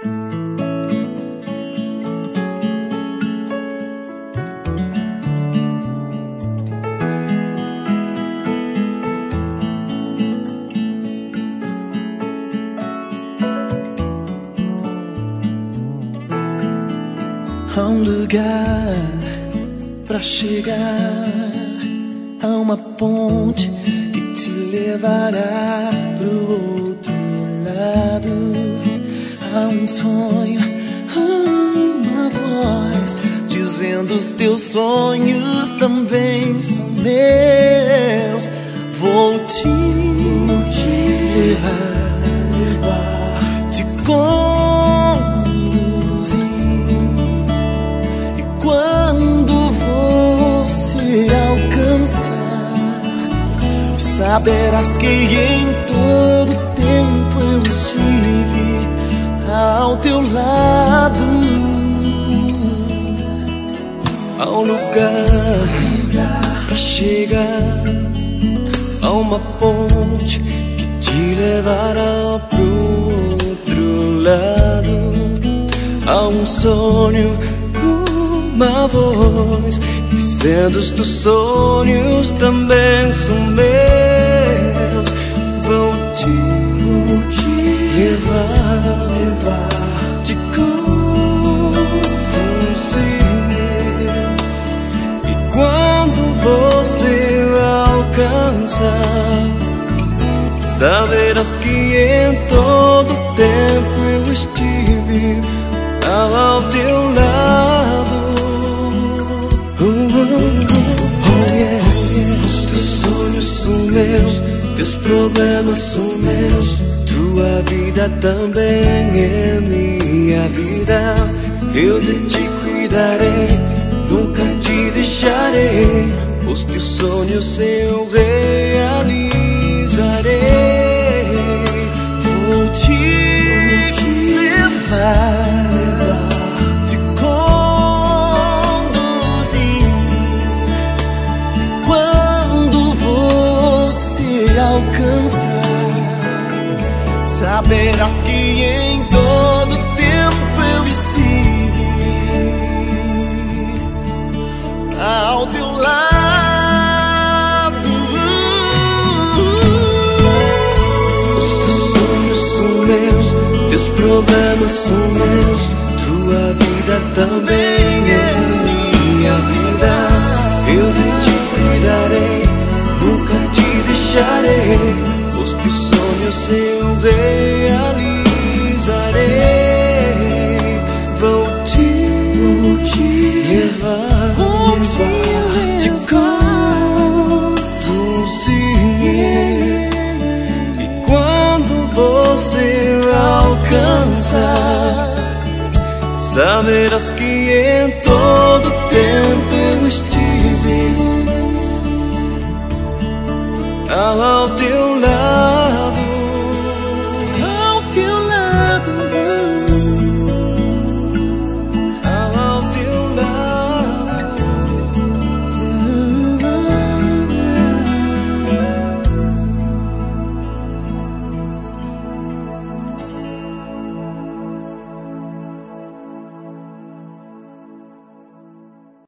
Há um lugar pra chegar, há uma ponte que te levará pro outro lado. Há um sonho, uma voz dizendo: os teus sonhos também são meus. Vou te levar, te quando você alcançar, saberás que em todo tempo eu estive ao teu lado. Há um lugar pra chegar, há uma ponte que te levará pro outro lado. Há um sonho, uma voz dizendo: os teus sonhos também são meus. Vou te levar, te conduzir, e quando você alcançar, saberás que em todo tempo eu estive ao teu lado. Oh yeah. Os teus sonhos são meus, teus problemas são meus, tua vida também é minha vida. Eu de ti cuidarei, nunca te deixarei. Os teus sonhos eu realizarei. Vou te levar, te conduzir, quando você alcançar, saberás que em todo tempo eu estive ao teu lado. Os teus sonhos são meus, teus problemas são meus, tua vida também é minha vida. Eu de ti cuidarei, nunca te deixarei. Os teus sonhos eu realizarei. Vou te levar, te conduzir, e quando você alcançar, saberás que em todo tempo eu estive ao teu lado.